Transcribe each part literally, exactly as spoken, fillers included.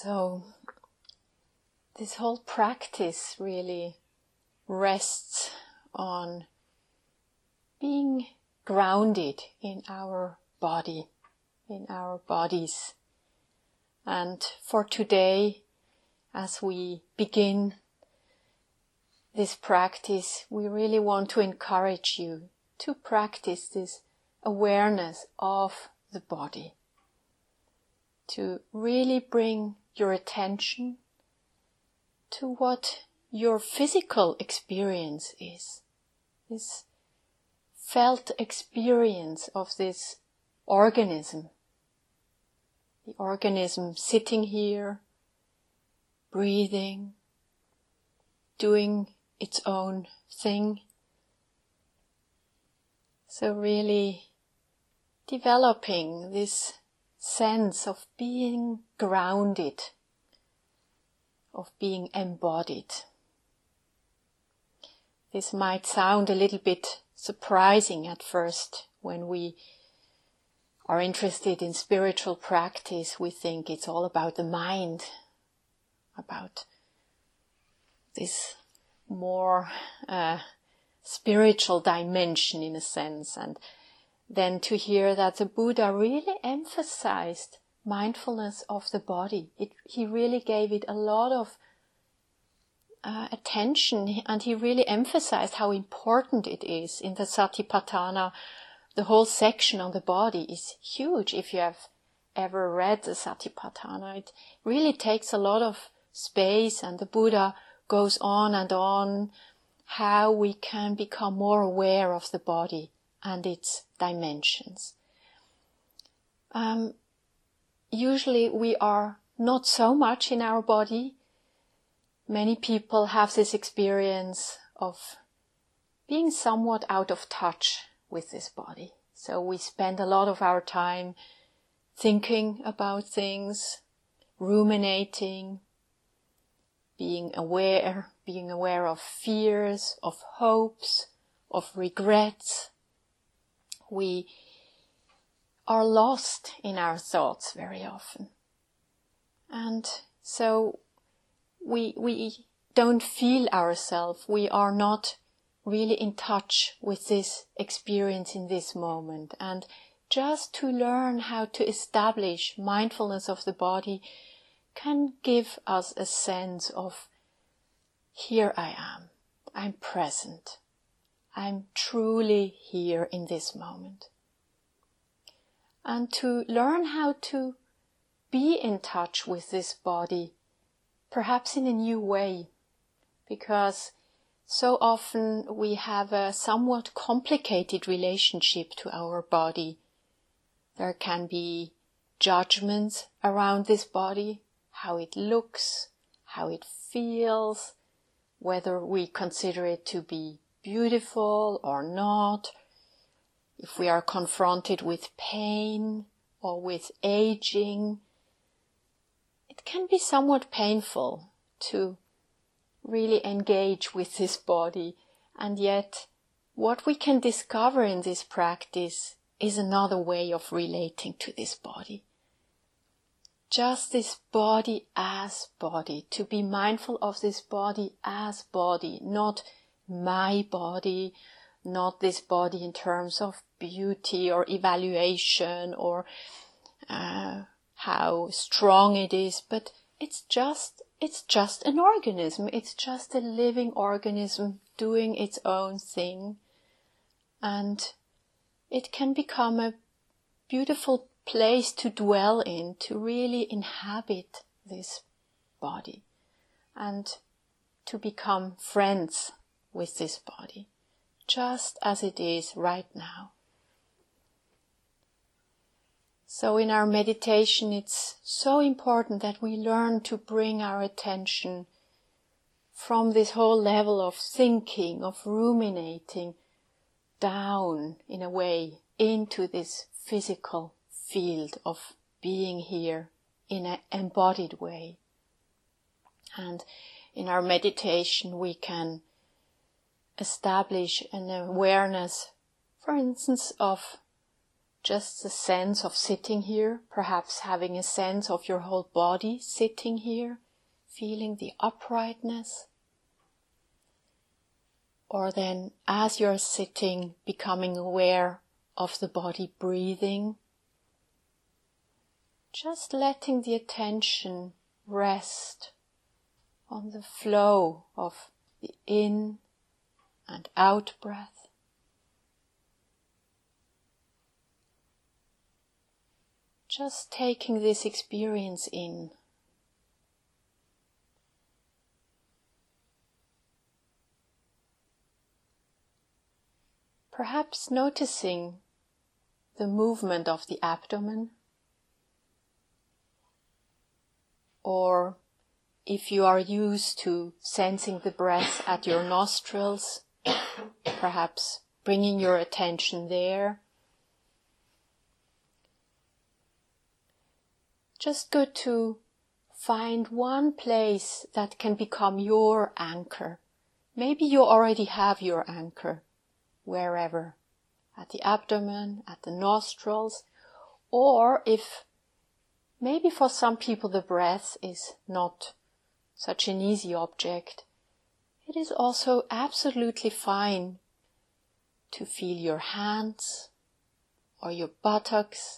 So this whole practice really rests on being grounded in our body, in our bodies. And for today, as we begin this practice, we really want to encourage you to practice this awareness of the body, to really bring your attention to what your physical experience is, this felt experience of this organism, the organism sitting here, breathing, doing its own thing. So really developing this sense of being grounded, of being embodied. This might sound a little bit surprising at first. When we are interested in spiritual practice, we think it's all about the mind, about this more uh, spiritual dimension in a sense. And then to hear that the Buddha really emphasized mindfulness of the body. It, he really gave it a lot of uh, attention, and he really emphasized how important it is. In the Satipatthana, the whole section on the body is huge. If you have ever read the Satipatthana, it really takes a lot of space, and the Buddha goes on and on how we can become more aware of the body and its dimensions. Um, usually we are not so much in our body. Many people have this experience of being somewhat out of touch with this body. So we spend a lot of our time thinking about things, ruminating, being aware, being aware of fears, of hopes, of regrets. We are lost in our thoughts very often. And so we we don't feel ourselves. We are not really in touch with this experience in this moment. And just to learn how to establish mindfulness of the body can give us a sense of, here I am, I'm present, I'm truly here in this moment. And to learn how to be in touch with this body, perhaps in a new way, because so often we have a somewhat complicated relationship to our body. There can be judgments around this body, how it looks, how it feels, whether we consider it to be beautiful or not, if we are confronted with pain or with aging. It can be somewhat painful to really engage with this body, and yet what we can discover in this practice is another way of relating to this body. Just this body as body, to be mindful of this body as body, not my body, not this body in terms of beauty or evaluation or uh, how strong it is, but it's just it's just an organism. It's just a living organism doing its own thing, and it can become a beautiful place to dwell in, to really inhabit this body and to become friends with this body, just as it is right now. So in our meditation, it's so important that we learn to bring our attention from this whole level of thinking, of ruminating, down in a way into this physical field of being here in an embodied way. And in our meditation we can establish an awareness, for instance, of just the sense of sitting here, perhaps having a sense of your whole body sitting here, feeling the uprightness. Or then, as you're sitting, becoming aware of the body breathing, just letting the attention rest on the flow of the in and out breath. Just taking this experience in. Perhaps noticing the movement of the abdomen, or if you are used to sensing the breath at your nostrils, perhaps bringing your attention there. Just good to find one place that can become your anchor. Maybe you already have your anchor, wherever, at the abdomen, at the nostrils, or if maybe for some people the breath is not such an easy object, it is also absolutely fine to feel your hands or your buttocks,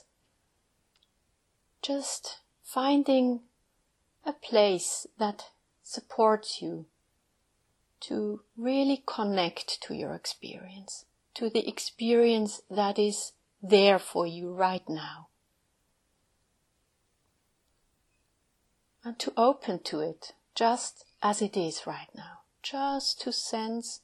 just finding a place that supports you to really connect to your experience, to the experience that is there for you right now. And to open to it just as it is right now, just to sense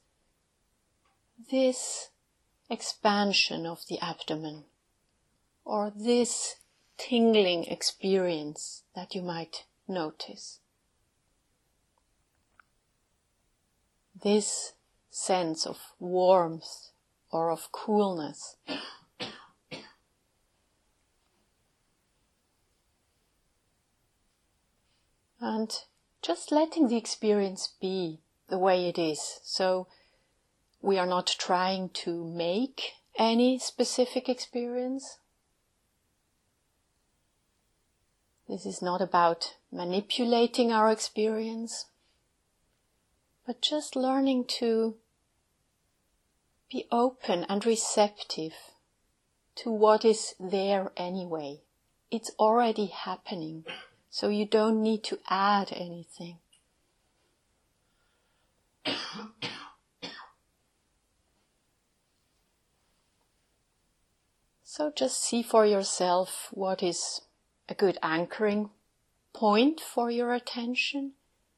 this expansion of the abdomen, or this tingling experience that you might notice. This sense of warmth or of coolness. And just letting the experience be the way it is. So we are not trying to make any specific experience. This is not about manipulating our experience, but just learning to be open and receptive to what is there anyway. It's already happening, so you don't need to add anything. So just see for yourself what is a good anchoring point for your attention.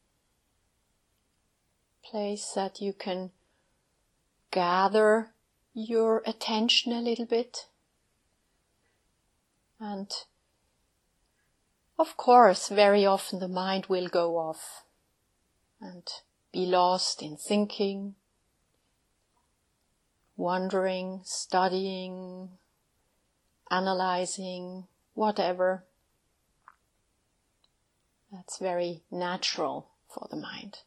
Place that you can gather your attention a little bit. And of course, very often the mind will go off and be lost in thinking, wondering, studying, analyzing, whatever. That's very natural for the mind.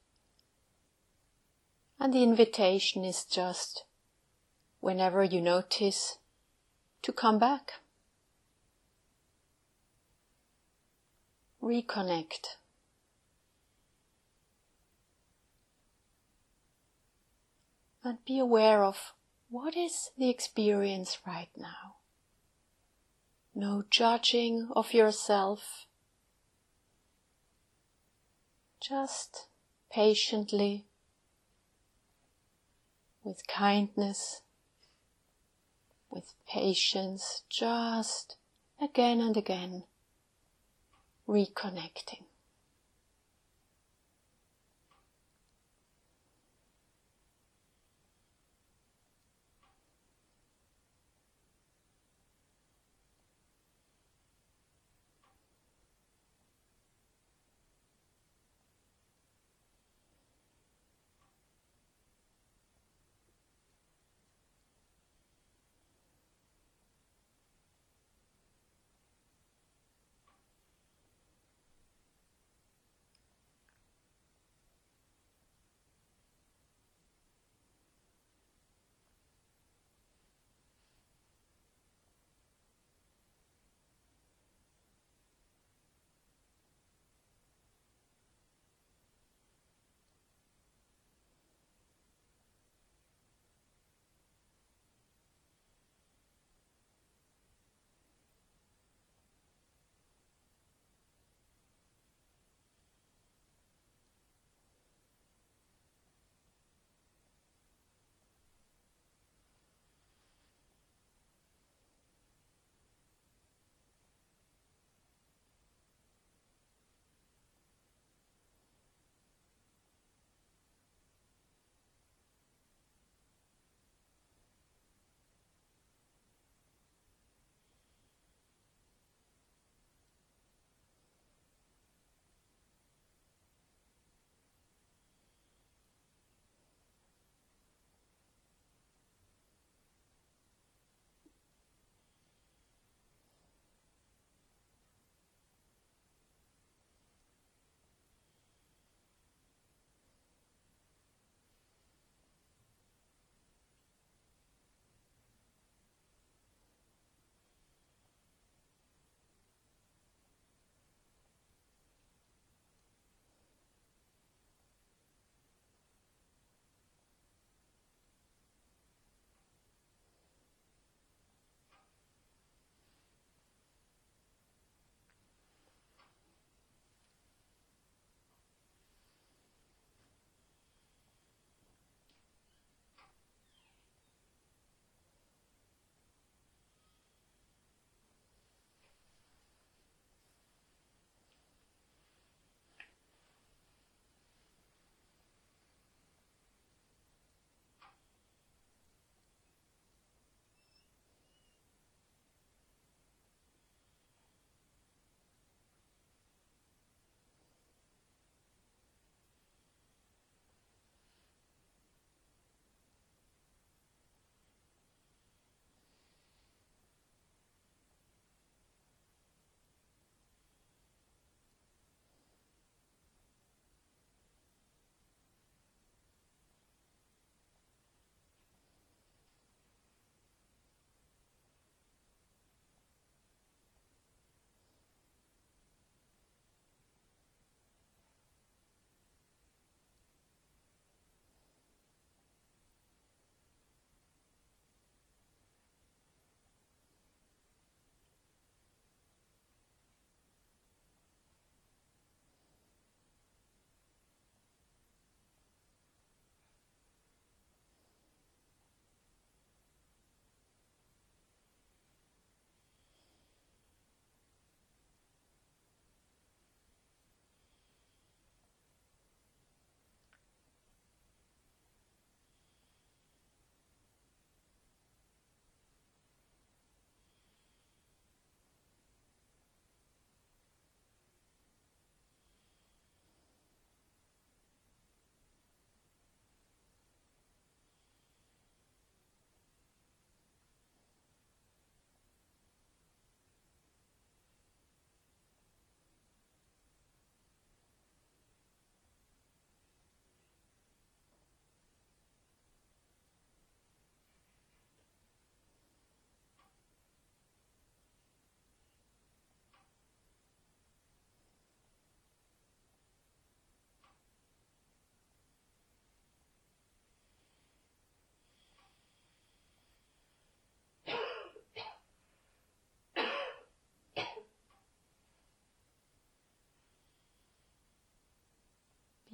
And the invitation is just, whenever you notice, to come back. Reconnect. And be aware of what is the experience right now. No judging of yourself. Just patiently, with kindness, with patience, just again and again, reconnecting.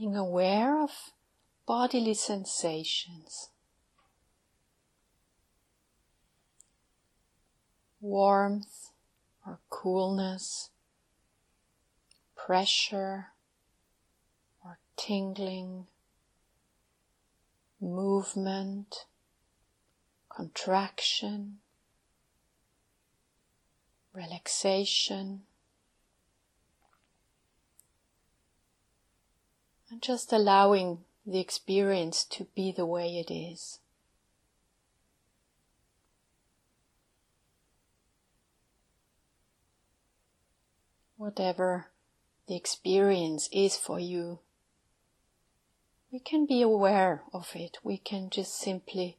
being aware of bodily sensations. Warmth or coolness, pressure or tingling, movement, contraction, relaxation, and just allowing the experience to be the way it is. Whatever the experience is for you, we can be aware of it. We can just simply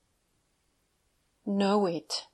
know it.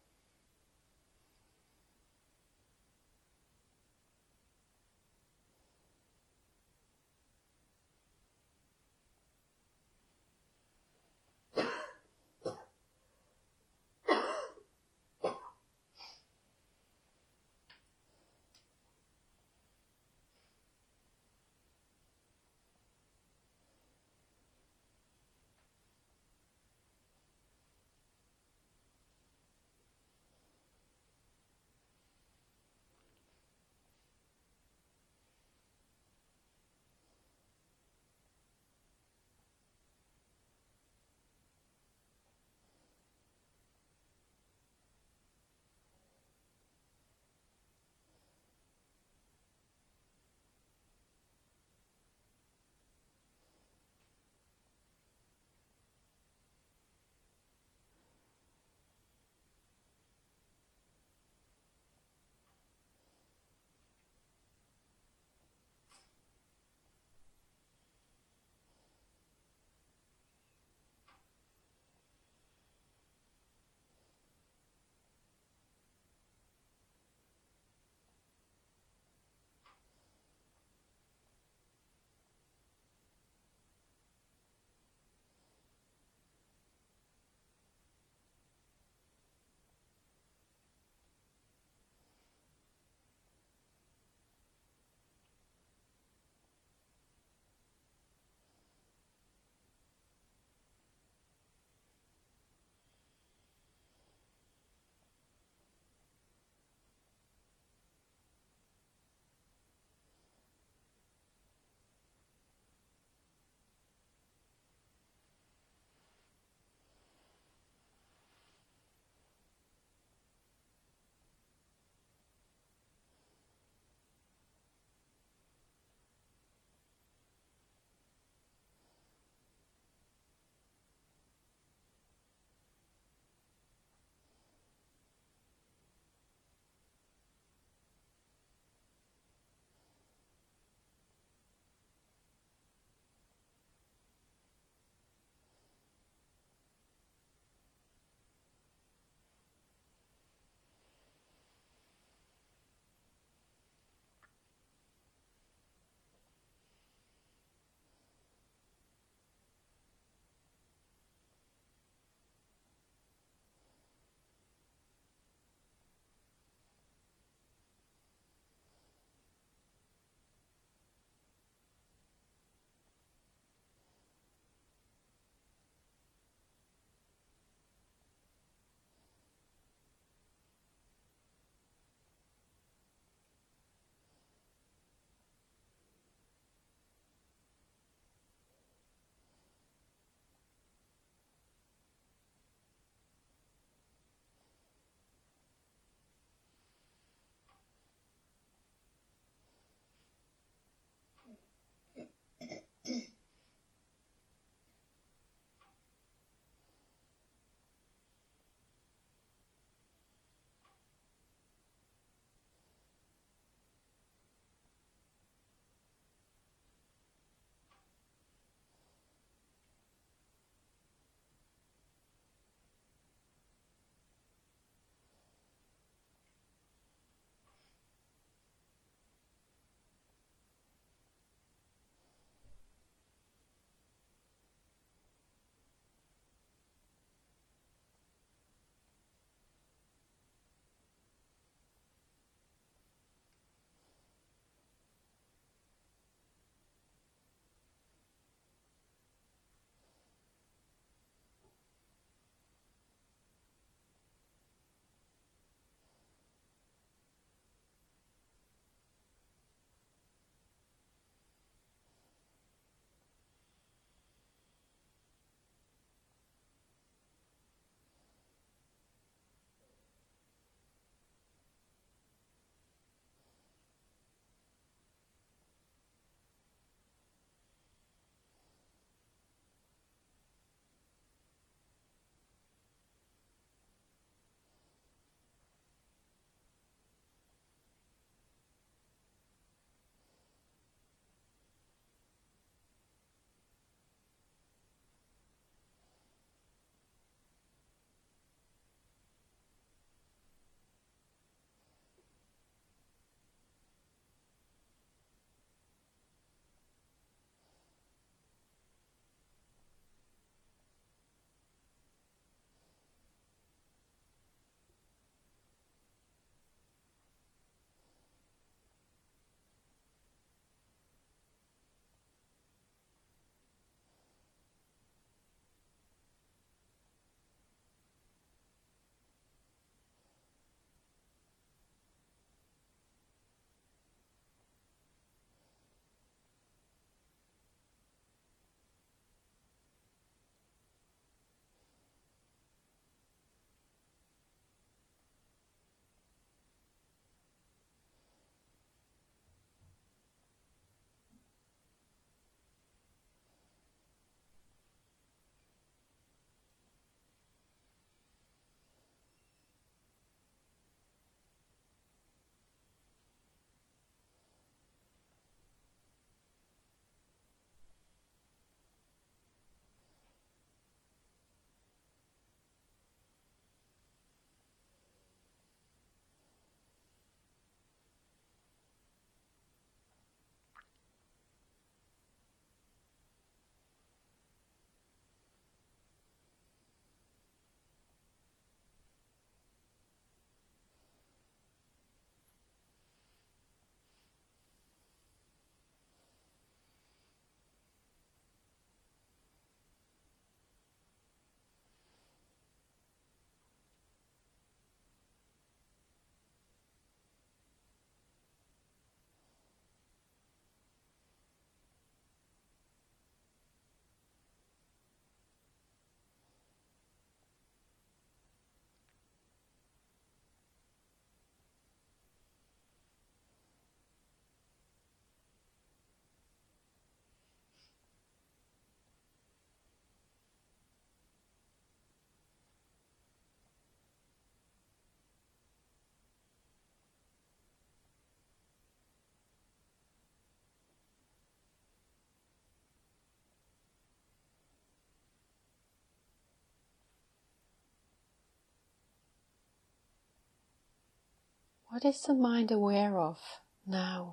What is the mind aware of now?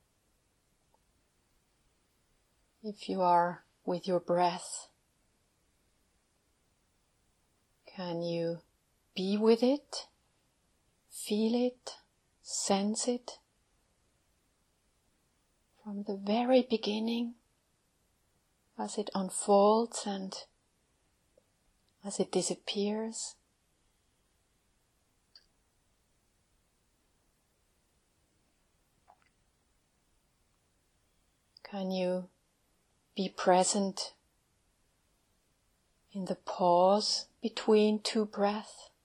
If you are with your breath, can you be with it, feel it, sense it from the very beginning as it unfolds and as it disappears? Can you be present in the pause between two breaths?